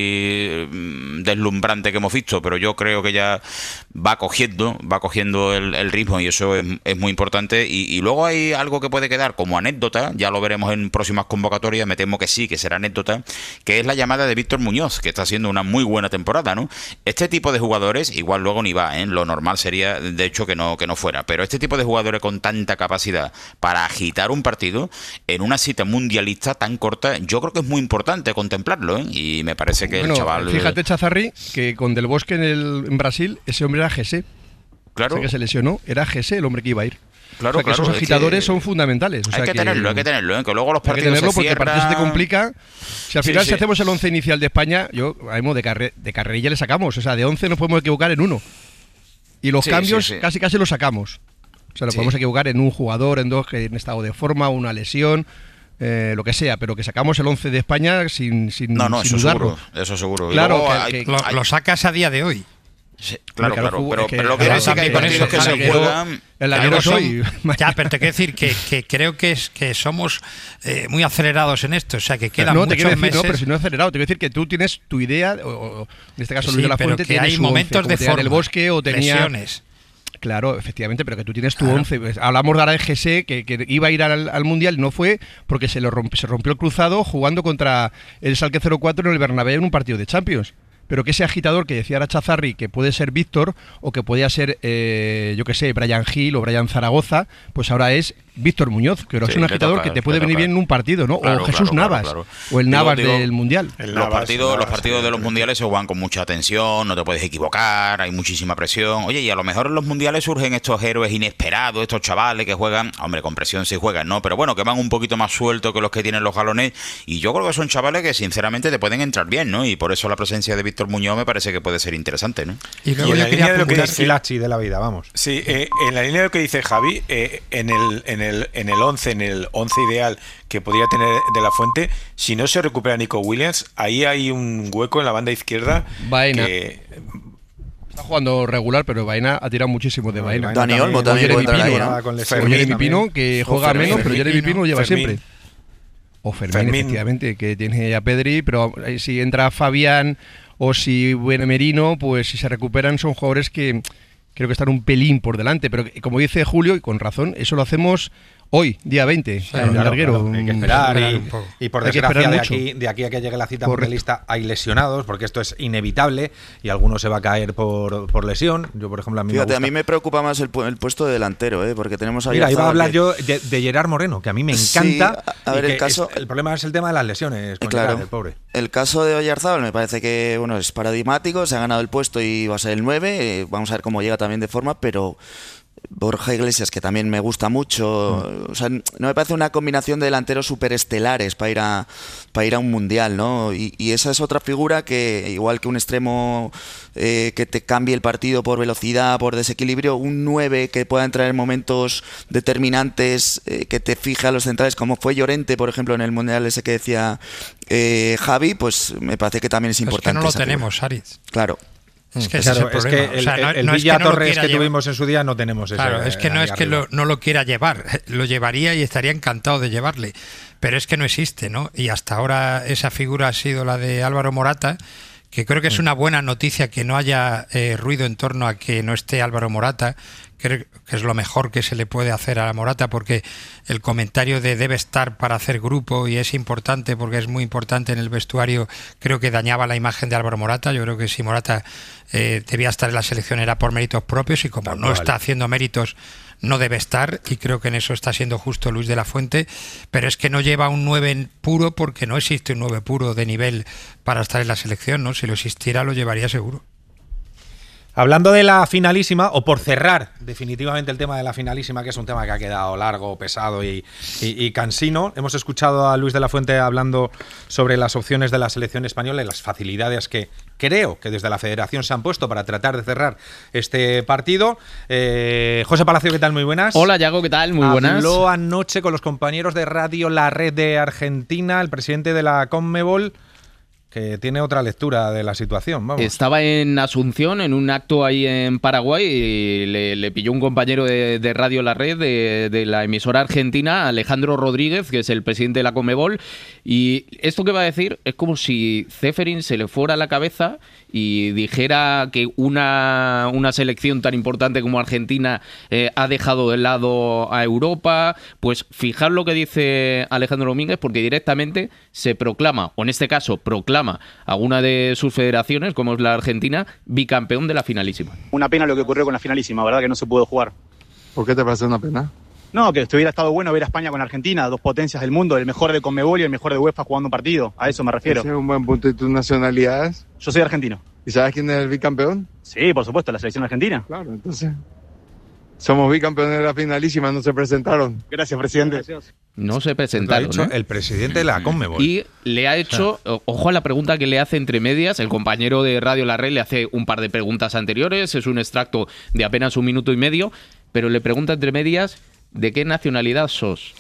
[SPEAKER 12] Rodri deslumbrante que hemos visto, pero yo creo que ya va cogiendo el ritmo, y eso es muy importante. Y luego hay algo que puede quedar como anécdota, ya lo veremos en próximas convocatorias, me temo que sí, que será anécdota, que es la llamada de Víctor Muñoz, que está haciendo una muy buena temporada, ¿no? Este tipo de jugadores, igual luego ni va, ¿eh? Lo normal sería, de hecho, que no fuera, pero este tipo de jugadores con tanta capacidad para agitar un partido en una cita mundialista tan corta, yo creo que es muy importante contemplarlo, ¿eh? Y me parece que el chaval...
[SPEAKER 8] Fíjate, Chazarri, que con Del Bosque en Brasil, ese hombre era Jesse.
[SPEAKER 12] Claro.
[SPEAKER 8] O sea, que se lesionó, era Jesse el hombre que iba a ir.
[SPEAKER 12] Claro,
[SPEAKER 8] o sea, que esos agitadores son fundamentales. O sea,
[SPEAKER 12] hay que tenerlo, ¿eh? Que luego los partidos
[SPEAKER 8] hay que tenerlo
[SPEAKER 12] se
[SPEAKER 8] porque el partido se te complica. Si al final si hacemos el 11 inicial de España, de carrerilla le sacamos. O sea, de 11 nos podemos equivocar en uno. Y los cambios casi los sacamos. O sea, nos podemos equivocar en un jugador, en dos, que en estado de forma, una lesión... lo que sea, pero que sacamos el 11 de España sin
[SPEAKER 12] eso
[SPEAKER 8] dudarlo.
[SPEAKER 12] Eso seguro.
[SPEAKER 10] Claro, lo sacas a día de hoy.
[SPEAKER 12] Sí, claro, pero lo que pasa es que hay partidos que se juegan.
[SPEAKER 10] Ya, pero te quiero decir que creo que somos muy acelerados en esto, o sea que quedan muchos meses.
[SPEAKER 8] No, pero si no es acelerado, te quiero decir que tú tienes tu idea, o en este caso Luis de la Fuente,
[SPEAKER 10] que hay momentos de forma,
[SPEAKER 8] del Bosque o tenía
[SPEAKER 10] lesiones.
[SPEAKER 8] Claro, efectivamente, pero que tú tienes tu 11. Pues, hablamos de ahora de GC, que iba a ir al Mundial, no fue porque se rompió el cruzado jugando contra el Schalke 04 en el Bernabéu en un partido de Champions. pero que ese agitador que decía Arachazarri, que puede ser Víctor o que podía ser, yo que sé, Brian Gil o Brian Zaragoza, pues ahora es Víctor Muñoz, que es un agitador que te puede venir bien en un partido, ¿no?
[SPEAKER 12] Claro,
[SPEAKER 8] o Jesús Navas, o el Navas del Mundial.
[SPEAKER 12] Los partidos de los mundiales se juegan con mucha tensión, no te puedes equivocar, hay muchísima presión. Oye, y a lo mejor en los mundiales surgen estos héroes inesperados, estos chavales que juegan, hombre, con presión sí juegan, ¿no? Pero bueno, que van un poquito más sueltos que los que tienen los galones, y yo creo que son chavales que sinceramente te pueden entrar bien, ¿no? Y por eso la presencia de Víctor Muñoz me parece que puede ser interesante, ¿no?
[SPEAKER 3] Y luego yo quería apuntar Filachi de la vida, vamos.
[SPEAKER 11] Sí, en la línea de lo que dice Javi, en el 11 ideal que podría tener De La Fuente, si no se recupera Nico Williams, ahí hay un hueco en la banda izquierda.
[SPEAKER 8] Baena. Está jugando regular, pero Baena ha tirado muchísimo de Baena.
[SPEAKER 13] Dani Olmo también puede entrar ahí,
[SPEAKER 8] ¿no? Jeremy Pino, que juega menos, pero Jeremy Pino lo lleva siempre. O Fermín, efectivamente, que tiene a Pedri, pero si entra Fabián o si viene Merino, pues si se recuperan son jugadores que creo que están un pelín por delante, pero como dice Julio, y con razón, eso lo hacemos hoy, día 20, en el larguero.
[SPEAKER 3] Claro, hay que esperar y por desgracia de aquí a que llegue la cita mundialista hay lesionados, porque esto es inevitable y alguno se va a caer por lesión. Yo, por ejemplo,
[SPEAKER 13] a mí me preocupa más el puesto de delantero, porque tenemos ahí.
[SPEAKER 3] Mira, iba a hablar yo de Gerard Moreno, que a mí me encanta.
[SPEAKER 13] Sí, a ver,
[SPEAKER 3] el problema es el tema de las lesiones con Gerard, el pobre.
[SPEAKER 13] El caso de Oyarzábal me parece que es paradigmático, se ha ganado el puesto y va a ser el 9, vamos a ver cómo llega también de forma, pero Borja Iglesias, que también me gusta mucho, o sea, no me parece una combinación de delanteros superestelares para ir a un mundial, ¿no? Y esa es otra figura que, igual que un extremo que te cambie el partido por velocidad, por desequilibrio, un 9 que pueda entrar en momentos determinantes, que te fije a los centrales, como fue Llorente, por ejemplo, en el mundial ese que decía Javi, pues me parece que también es importante.
[SPEAKER 10] Es que no lo tenemos, Aritz.
[SPEAKER 13] Claro.
[SPEAKER 10] Es que claro,
[SPEAKER 3] es que el Villa Torres que tuvimos en su día no tenemos eso.
[SPEAKER 10] Claro, es que no es que no lo quiera llevar, lo llevaría y estaría encantado de llevarle, pero es que no existe, ¿no? Y hasta ahora esa figura ha sido la de Álvaro Morata, que creo que es una buena noticia que no haya ruido en torno a que no esté Álvaro Morata, que es lo mejor que se le puede hacer a la Morata, porque el comentario de debe estar para hacer grupo y es importante porque es muy importante en el vestuario, creo que dañaba la imagen de Álvaro Morata. Yo creo que si Morata debía estar en la selección era por méritos propios, y como no está haciendo méritos no debe estar, y creo que en eso está siendo justo Luis de la Fuente, pero es que no lleva un 9 puro, porque no existe un 9 puro de nivel para estar en la selección, ¿no? Si lo existiera lo llevaría seguro.
[SPEAKER 3] Hablando de la finalísima, o por cerrar definitivamente el tema de la finalísima, que es un tema que ha quedado largo, pesado y cansino, hemos escuchado a Luis de la Fuente hablando sobre las opciones de la selección española y las facilidades que creo que desde la federación se han puesto para tratar de cerrar este partido. José Palacio, ¿qué tal? Muy buenas.
[SPEAKER 14] Hola, Yago, ¿qué tal? Muy buenas.
[SPEAKER 3] Habló anoche con los compañeros de Radio La Red de Argentina, el presidente de la Conmebol, que tiene otra lectura de la situación. Vamos.
[SPEAKER 14] Estaba en Asunción, en un acto ahí en Paraguay, y le pilló un compañero de Radio La Red, de la emisora argentina, Alejandro Rodríguez, que es el presidente de la Conmebol, y esto que va a decir es como si Ceferin se le fuera a la cabeza y dijera que una selección tan importante como Argentina ha dejado de lado a Europa. Pues fijar lo que dice Alejandro Domínguez, porque directamente se proclama, o en este caso proclama a una de sus federaciones, como es la Argentina, bicampeón de la finalísima.
[SPEAKER 15] Una pena lo que ocurrió con la finalísima, ¿verdad? Que no se pudo jugar.
[SPEAKER 16] ¿Por qué te parece una pena?
[SPEAKER 15] No, que hubiera estado bueno ver a España con Argentina, dos potencias del mundo, el mejor de Conmebol y el mejor de UEFA jugando un partido. A eso me refiero.
[SPEAKER 16] ¿Ese es un buen punto? ¿Y tu nacionalidad es?
[SPEAKER 15] Yo soy argentino.
[SPEAKER 16] ¿Y sabes quién es el bicampeón?
[SPEAKER 15] Sí, por supuesto, la selección argentina.
[SPEAKER 16] Claro, entonces somos bicampeones de la finalísima, no se presentaron.
[SPEAKER 15] Gracias, presidente.
[SPEAKER 14] Gracias. No se presentaron.
[SPEAKER 3] Lo ha dicho el presidente de la Conmebol.
[SPEAKER 14] Y le ha hecho, ojo a la pregunta que le hace entre medias, el compañero de Radio La Red le hace un par de preguntas anteriores, es un extracto de apenas 1 minuto y medio, pero le pregunta entre medias: ¿de qué nacionalidad sos?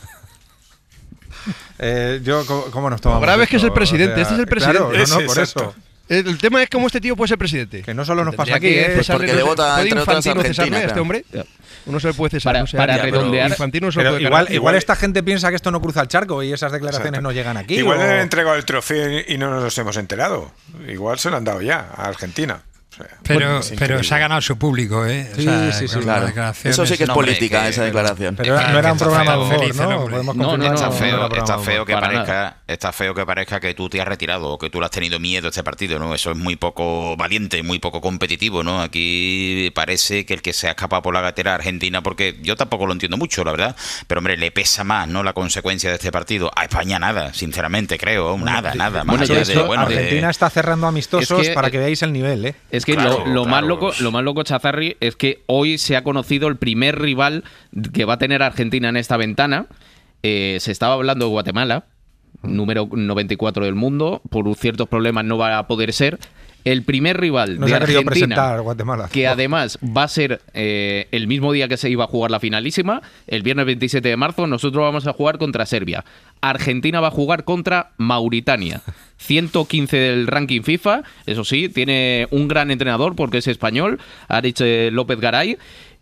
[SPEAKER 3] ¿Cómo nos tomamos?
[SPEAKER 8] Lo grave es que es el presidente, o sea, este es el presidente.
[SPEAKER 3] Claro, no, por eso.
[SPEAKER 8] El tema es cómo este tío puede ser presidente.
[SPEAKER 3] Que no solo nos pasa aquí,
[SPEAKER 13] pues porque le vota entre otras Argentina,
[SPEAKER 8] este hombre. Uno se le puede cesar.
[SPEAKER 14] Para redondear.
[SPEAKER 3] Pero igual esta gente piensa que esto no cruza el charco y esas declaraciones no llegan aquí.
[SPEAKER 11] Igual le han entregado el trofeo y no nos hemos enterado. Igual se lo han dado ya a Argentina.
[SPEAKER 10] Pero se ha ganado su público, ¿eh?
[SPEAKER 13] Sí, claro. Eso sí que es política, esa declaración.
[SPEAKER 3] Pero no era un programa de humor, ¿no?
[SPEAKER 12] Está feo que parezca que tú te has retirado o que tú le has tenido miedo a este partido, ¿no? Eso es muy poco valiente, muy poco competitivo, ¿no? Aquí parece que el que se ha escapado por la gatera Argentina, porque yo tampoco lo entiendo mucho, la verdad, pero hombre, le pesa más, ¿no? La consecuencia de este partido. A España nada, sinceramente, creo. Nada. Más allá
[SPEAKER 3] Argentina está cerrando amistosos para que veáis el nivel, ¿eh?
[SPEAKER 14] Es que lo más loco, Chazarri, es que hoy se ha conocido el primer rival que va a tener Argentina en esta ventana. Se estaba hablando de Guatemala, número 94 del mundo. Por ciertos problemas no va a poder ser. El primer rival de Argentina, que además va a ser el mismo día que se iba a jugar la finalísima, el viernes 27 de marzo, nosotros vamos a jugar contra Serbia. Argentina va a jugar contra Mauritania. 115 del ranking FIFA, eso sí, tiene un gran entrenador porque es español, Aritz López Garay,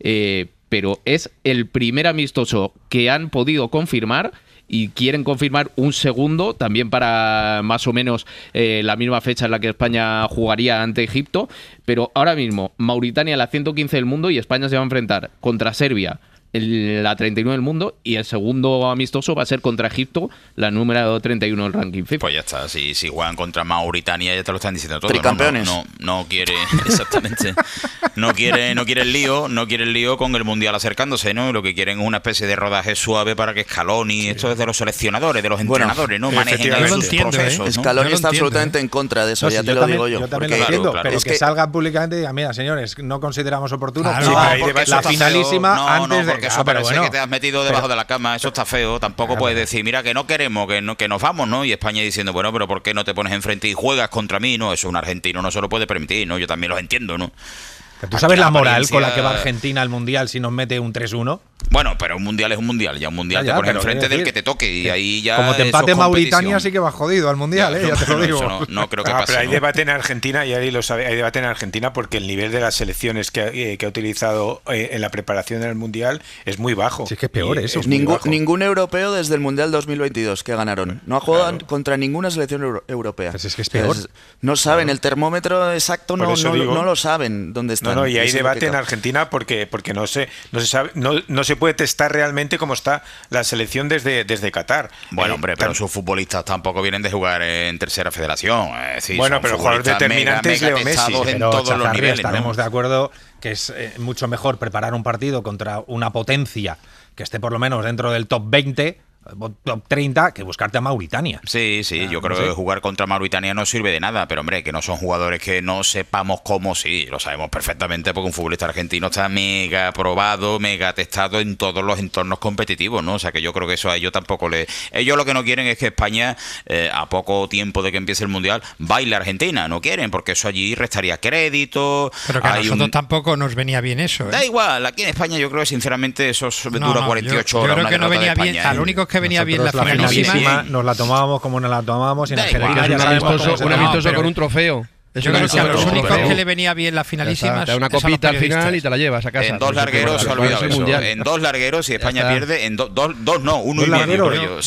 [SPEAKER 14] pero es el primer amistoso que han podido confirmar. Y quieren confirmar un segundo, también para más o menos la misma fecha en la que España jugaría ante Egipto. Pero ahora mismo, Mauritania la 115 del mundo y España se va a enfrentar contra Serbia, la 39 del mundo, y el segundo amistoso va a ser contra Egipto, la número 31 del ranking FIFA.
[SPEAKER 12] Pues ya está, si juegan contra Mauritania ya te lo están diciendo todo.
[SPEAKER 13] Tricampeones.
[SPEAKER 12] No quiere, exactamente, no quiere el lío con el Mundial acercándose, ¿no? Lo que quieren es una especie de rodaje suave para que Scaloni, esto es de los seleccionadores, de los entrenadores, ¿no? Manejen sus procesos, ¿no?
[SPEAKER 13] Scaloni está absolutamente en contra de eso, ya te lo digo yo.
[SPEAKER 3] Yo también lo entiendo, pero es que salga públicamente y diga, mira, señores, no consideramos oportuno la finalísima antes de...
[SPEAKER 12] Porque eso parece que te has metido debajo de la cama, eso está feo. Tampoco puedes decir, mira, que no queremos, que nos vamos, ¿no? Y España diciendo, bueno, pero ¿por qué no te pones enfrente y juegas contra mí? No, eso un argentino no se lo puede permitir, ¿no? Yo también los entiendo, ¿no?
[SPEAKER 3] ¿Tú sabes la moral con la que va Argentina al Mundial si nos mete un 3-1?
[SPEAKER 12] Bueno, pero un Mundial es un Mundial. Ya un Mundial te pones enfrente del que te toque y ahí ya...
[SPEAKER 3] Como te empate Mauritania sí que va jodido al Mundial, ya te lo digo.
[SPEAKER 12] No creo que pase.
[SPEAKER 11] Pero hay debate en Argentina, y Ari lo sabe, hay debate en Argentina porque el nivel de las selecciones que ha utilizado en la preparación del Mundial es muy bajo.
[SPEAKER 3] Sí, es que es peor eso.
[SPEAKER 13] Ningún europeo desde el Mundial 2022 que ganaron. No ha jugado contra ninguna selección europea.
[SPEAKER 3] Pues es que es peor.
[SPEAKER 13] No saben, el termómetro exacto no lo saben dónde están.
[SPEAKER 11] No, y hay debate en Argentina porque no se sabe, no se puede testar realmente cómo está la selección desde Qatar.
[SPEAKER 12] Bueno, hombre, pero sus futbolistas tampoco vienen de jugar en tercera federación. Es decir,
[SPEAKER 11] bueno, pero jugadores determinantes Leo Messi.
[SPEAKER 12] En todos los niveles,
[SPEAKER 3] estaremos de acuerdo que es mucho mejor preparar un partido contra una potencia que esté por lo menos dentro del top 20, top 30, que buscarte a Mauritania.
[SPEAKER 12] Sí, yo creo que jugar contra Mauritania no sirve de nada, pero hombre, que no son jugadores que no sepamos cómo, sí, lo sabemos perfectamente porque un futbolista argentino está mega probado, mega testado en todos los entornos competitivos, ¿no? O sea que yo creo que eso a ellos tampoco ellos lo que no quieren es que España, a poco tiempo de que empiece el Mundial, baile a Argentina, no quieren, porque eso allí restaría crédito.
[SPEAKER 10] Pero que a nosotros tampoco nos venía bien eso, ¿eh?
[SPEAKER 12] Da igual, aquí en España yo creo que sinceramente eso dura 48 horas.
[SPEAKER 10] Yo creo que no venía bien, a lo único que venía bien la finalísima,
[SPEAKER 3] nos la tomábamos como nos la tomábamos y en Argentina ya sabemos
[SPEAKER 8] un amistoso con un trofeo.
[SPEAKER 10] Yo creo que a los únicos que le venía bien la finalísima
[SPEAKER 8] te da una copita al final y te la llevas a casa.
[SPEAKER 12] En dos largueros se ha olvidado eso. En dos largueros, si España pierde, en dos no, uno y medio.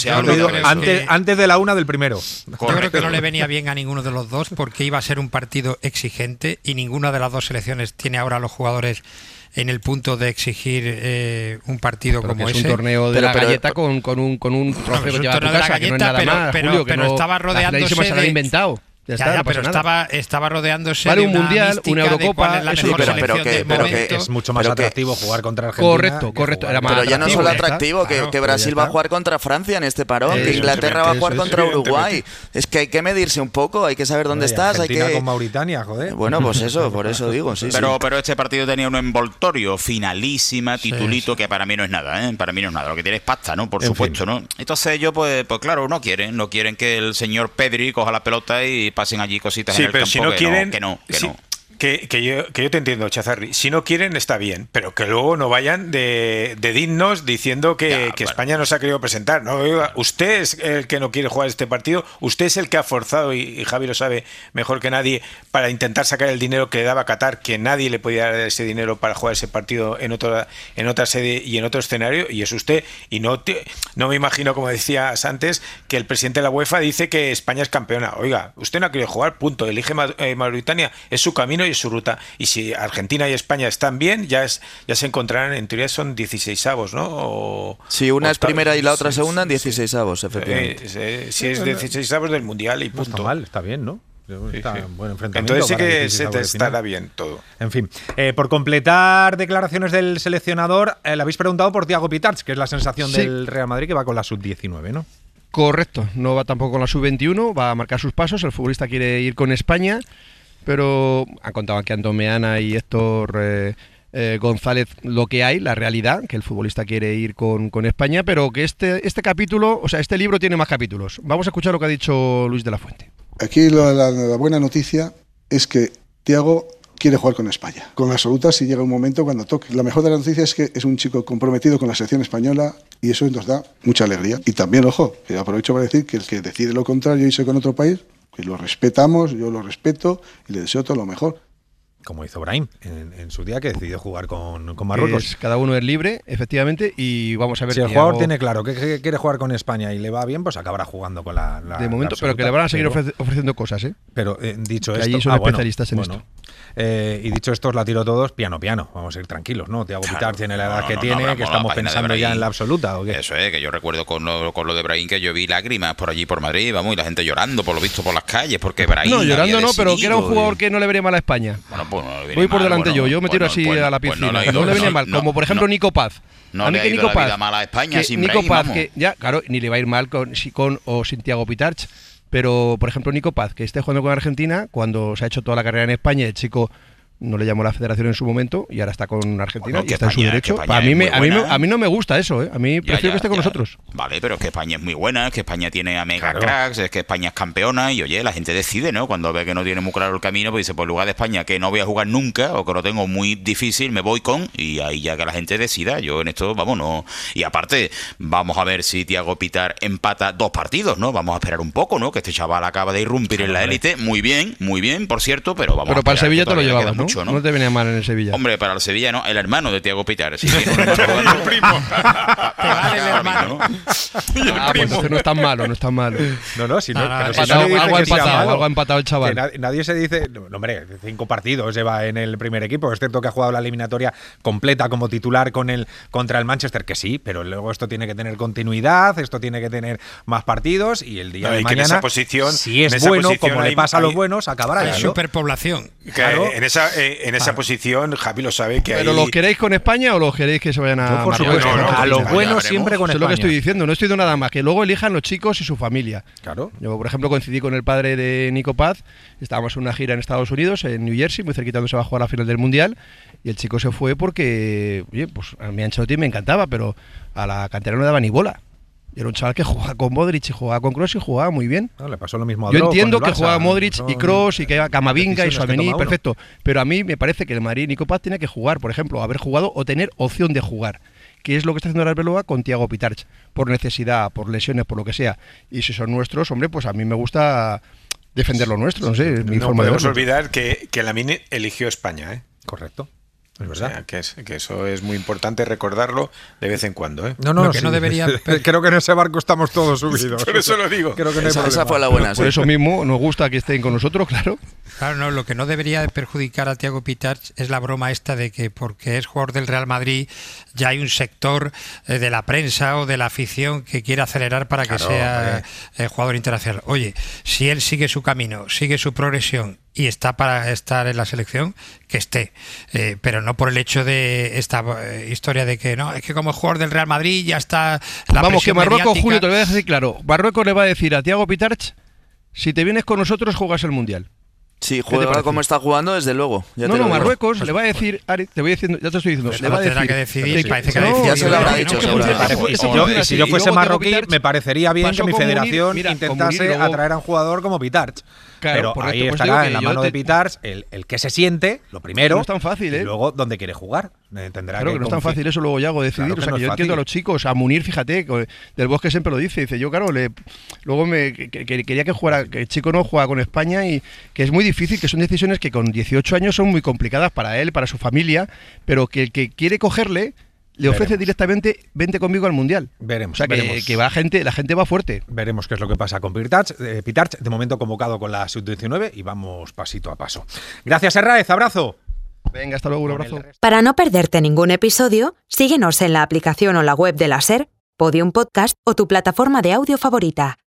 [SPEAKER 3] Antes de la una del primero.
[SPEAKER 10] Yo creo que no le venía bien a ninguno de los dos porque iba a ser un partido exigente y ninguna de las dos selecciones tiene ahora a los jugadores en el punto de exigir un partido como ese.
[SPEAKER 8] Es un torneo de la galleta con un trofeo que lleva a tu casa, que no es nada más, Julio, que
[SPEAKER 10] estaba rodeándose
[SPEAKER 8] se lo han inventado.
[SPEAKER 10] Pero estaba rodeándose
[SPEAKER 8] de un mundial, una Eurocopa,
[SPEAKER 13] pero
[SPEAKER 3] es mucho más atractivo jugar contra Argentina.
[SPEAKER 13] Correcto. Pero ya no solo atractivo, que Brasil va a jugar contra Francia en este parón, que Inglaterra va a jugar contra Uruguay. Es que hay que medirse un poco, hay que saber dónde estás.
[SPEAKER 3] Argentina con Mauritania, joder.
[SPEAKER 13] Bueno, pues eso, por eso digo. Sí,
[SPEAKER 12] pero este partido tenía un envoltorio, finalísima, titulito, que para mí no es nada, ¿eh? Para mí no es nada. Lo que tiene es pasta, ¿no? Por supuesto, ¿no? Entonces ellos, pues claro, no quieren que el señor Pedri coja la pelota y pasen allí cositas en el campo,
[SPEAKER 11] si no quieren,
[SPEAKER 12] que no.
[SPEAKER 11] Que yo te entiendo, Chazarri. Si no quieren, está bien, pero que luego no vayan de dignos diciendo que España no se ha querido presentar. No, oiga, usted es el que no quiere jugar este partido, usted es el que ha forzado, y Javi lo sabe mejor que nadie, para intentar sacar el dinero que le daba Qatar, que nadie le podía dar ese dinero para jugar ese partido en otra sede y en otro escenario, y es usted. Y no me imagino, como decías antes, que el presidente de la UEFA dice que España es campeona. Oiga, usted no ha querido jugar, punto. Elige Mauritania, es su camino y su ruta. Y si Argentina y España están bien, ya se encontrarán, en teoría son 16avos, ¿no?
[SPEAKER 13] Sí, una es primera y la otra segunda en 16avos, efectivamente.
[SPEAKER 11] Si es 16avos del Mundial y punto.
[SPEAKER 3] No está mal, está bien, ¿no? Está buen enfrentamiento.
[SPEAKER 11] Entonces sí que
[SPEAKER 3] se te
[SPEAKER 11] estará bien todo.
[SPEAKER 3] En fin, por completar declaraciones del seleccionador, le habéis preguntado por Thiago Pitarch, que es la sensación del Real Madrid, que va con la sub-19, ¿no?
[SPEAKER 8] Correcto, no va tampoco con la sub-21, va a marcar sus pasos, el futbolista quiere ir con España, pero han contado aquí Antón Meana y Héctor González lo que hay, la realidad, que el futbolista quiere ir con España, pero que este capítulo, o sea, este libro tiene más capítulos. Vamos a escuchar lo que ha dicho Luis de la Fuente.
[SPEAKER 9] Aquí la buena noticia es que Thiago quiere jugar con España, con la absoluta si llega un momento cuando toque. La mejor de las noticias es que es un chico comprometido con la selección española y eso nos da mucha alegría. Y también, ojo, que aprovecho para decir que el que decide lo contrario y irse con otro país, que lo respetamos, yo lo respeto y le deseo todo lo mejor.
[SPEAKER 3] Como hizo Brahim en su día, que decidió jugar con Marruecos.
[SPEAKER 8] Cada uno es libre, efectivamente, y vamos a ver.
[SPEAKER 3] Si el jugador tiene claro que quiere jugar con España y le va bien, pues acabará jugando con la
[SPEAKER 8] de momento, pero que le van a seguir ofreciendo cosas, ¿eh?
[SPEAKER 3] Pero dicho
[SPEAKER 8] que
[SPEAKER 3] esto,
[SPEAKER 8] allí son especialistas en esto.
[SPEAKER 3] Y dicho esto, os la tiro todos piano. Vamos a ir tranquilos, ¿no? Thiago Pitarch tiene la edad que tiene, que estamos pensando ya en la absoluta, ¿o qué?
[SPEAKER 12] Eso es, que yo recuerdo con lo de Brahim, que yo vi lágrimas por allí por Madrid, vamos, y la gente llorando, por lo visto, por las calles, porque Brahim
[SPEAKER 8] no, llorando no, pero que era un jugador que no le vería mal a España.
[SPEAKER 12] Bueno, pues no le viene
[SPEAKER 8] voy por
[SPEAKER 12] mal,
[SPEAKER 8] delante yo me tiro así a la piscina, no le venía mal, como por ejemplo Nico Paz.
[SPEAKER 12] No le ha ido la vida mal a España sin Brahim,
[SPEAKER 8] Nico Paz, que ya, claro, ni le va a ir mal con o sin Thiago Pitarch, pero por ejemplo Nico Paz, que esté jugando con Argentina, cuando se ha hecho toda la carrera en España, el chico no le llamó a la federación en su momento y ahora está con Argentina, bueno, y está España, en su derecho. A mí no me gusta eso, ¿eh? A mí prefiero que esté con nosotros.
[SPEAKER 12] Vale, pero es que España es muy buena, es que España tiene a mega cracks, es que España es campeona y oye, la gente decide, ¿no? Cuando ve que no tiene muy claro el camino, pues dice, por lugar de España que no voy a jugar nunca o que lo tengo muy difícil, me voy con, y ahí ya que la gente decida. Yo en esto, vamos, no. Y aparte, vamos a ver si Thiago Pitarch empata 2 partidos, ¿no? Vamos a esperar un poco, ¿no? Que este chaval acaba de irrumpir en la élite, muy bien, por cierto, pero vamos a esperar.
[SPEAKER 8] Pero para el Sevilla te lo llevabas, ¿no?
[SPEAKER 12] Mucho, ¿no?
[SPEAKER 8] No te venía mal en el Sevilla.
[SPEAKER 12] Hombre, para el Sevilla no, el hermano de Thiago Pitarch. Sí, el primo.
[SPEAKER 10] Te vale el hermano.
[SPEAKER 8] Pues no es tan malo, no es tan malo.
[SPEAKER 3] Algo
[SPEAKER 8] ha empatado el chaval.
[SPEAKER 3] Nadie se dice, no, hombre, 5 partidos lleva en el primer equipo. Es cierto que ha jugado la eliminatoria completa como titular contra el Manchester, que sí, pero luego esto tiene que tener continuidad, esto tiene que tener más partidos y el día de mañana,
[SPEAKER 11] esa posición,
[SPEAKER 3] si es bueno, como le pasa a los buenos, acabará.
[SPEAKER 10] Hay superpoblación.
[SPEAKER 3] Claro.
[SPEAKER 11] En esa posición, Javi lo sabe que
[SPEAKER 8] ¿Pero
[SPEAKER 11] hay...
[SPEAKER 8] ¿Lo queréis con España o lo queréis que se vayan a
[SPEAKER 3] Marruecos? A los buenos siempre con España.
[SPEAKER 8] Eso es lo que estoy diciendo, no estoy diciendo nada más, que luego elijan los chicos y su familia.
[SPEAKER 3] Claro.
[SPEAKER 8] Yo, por ejemplo, coincidí con el padre de Nico Paz, estábamos en una gira en Estados Unidos, en New Jersey, muy cerquita donde se va a jugar la final del Mundial, y el chico se fue porque, oye, pues a mí Ancelotti me encantaba, pero a la cantera no daba ni bola. Y era un chaval que jugaba con Modric y jugaba con Kroos y jugaba muy bien.
[SPEAKER 3] No, le pasó lo mismo a
[SPEAKER 8] Yo
[SPEAKER 3] Drog,
[SPEAKER 8] entiendo
[SPEAKER 3] con el
[SPEAKER 8] que
[SPEAKER 3] Barça,
[SPEAKER 8] jugaba Modric y Kroos y que Camavinga y Tchouaméni, perfecto. Pero a mí me parece que el Madrid Nico Paz tiene que jugar, por ejemplo, haber jugado o tener opción de jugar, que es lo que está haciendo el Arbeloa con Thiago Pitarch, por necesidad, por lesiones, por lo que sea. Y si son nuestros, hombre, pues a mí me gusta defender lo nuestro, no sé, mi forma de verlo.
[SPEAKER 11] No podemos olvidar que Lamine eligió España, ¿eh?
[SPEAKER 3] Correcto. Es verdad.
[SPEAKER 11] O sea, que eso es muy importante recordarlo de vez en cuando, ¿eh?
[SPEAKER 3] No, que no debería. Creo que en ese barco estamos todos subidos.
[SPEAKER 11] Por eso lo digo.
[SPEAKER 3] Creo que no
[SPEAKER 13] esa fue la buena.
[SPEAKER 8] Por eso mismo nos gusta que estén con nosotros, claro.
[SPEAKER 10] Claro, no, lo que no debería perjudicar a Thiago Pitarch es la broma esta de que porque es jugador del Real Madrid ya hay un sector de la prensa o de la afición que quiere acelerar para que sea jugador internacional. Oye, si él sigue su camino, sigue su progresión y está para estar en la selección, que esté, pero no por el hecho de esta historia de que no, es que como jugador del Real Madrid ya está la
[SPEAKER 8] Vamos, que Marruecos,
[SPEAKER 10] mediática.
[SPEAKER 8] Julio, te lo voy a decir claro, Marruecos le va a decir a Thiago Pitarch, si te vienes con nosotros juegas el Mundial.
[SPEAKER 13] Sí, juega como está jugando, desde luego.
[SPEAKER 8] Marruecos le va a decir, Ari, te voy diciendo, ya te estoy diciendo,
[SPEAKER 10] pues
[SPEAKER 8] le va a decir
[SPEAKER 10] que decidir, parece que
[SPEAKER 13] ya se lo habrá dicho.
[SPEAKER 3] Y si yo fuese marroquí, me parecería bien que mi federación intentase atraer a un jugador como Pitarch.
[SPEAKER 8] Claro,
[SPEAKER 3] pero ahí estará en la mano de Pitarch el que se siente, lo primero,
[SPEAKER 8] no es tan fácil,
[SPEAKER 3] y luego dónde quiere jugar.
[SPEAKER 8] Claro que no es tan fácil eso luego Yago decidir. Claro, o sea, que yo entiendo a los chicos, a Munir, fíjate, del Bosque siempre lo dice. Dice, yo claro, luego quería que jugara, que el chico no juega con España y que es muy difícil, que son decisiones que con 18 años son muy complicadas para él, para su familia, pero que el que quiere cogerle le ofrece directamente vente conmigo al Mundial.
[SPEAKER 3] Veremos.
[SPEAKER 8] O sea, que va la gente va fuerte.
[SPEAKER 3] Veremos qué es lo que pasa con Pitarch, de momento convocado con la Sub-19 y vamos pasito a paso. Gracias, Herráez, abrazo.
[SPEAKER 8] Venga, hasta luego, un abrazo.
[SPEAKER 1] Para no perderte ningún episodio, síguenos en la aplicación o la web de la SER, Podium Podcast o tu plataforma de audio favorita.